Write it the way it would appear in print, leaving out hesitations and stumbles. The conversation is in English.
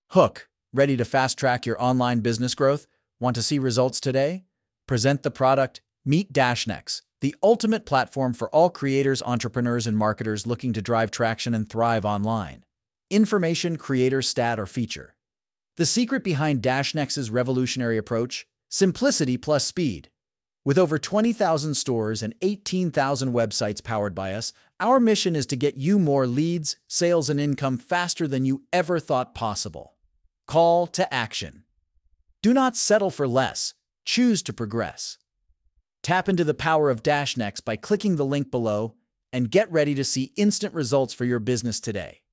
Hook, ready to fast-track your online business growth? Want to see results today? Present the product. Meet Dashnex, the ultimate platform for all creators, entrepreneurs, and marketers looking to drive traction and thrive online. Information, creator, stat, or feature. The secret behind Dashnex's revolutionary approach? Simplicity plus speed. With over 20,000 stores and 18,000 websites powered by us, our mission is to get you more leads, sales, and income faster than you ever thought possible. Call to action. Do not settle for less. Choose to progress. Tap into the power of Dashnex by clicking the link below and get ready to see instant results for your business today.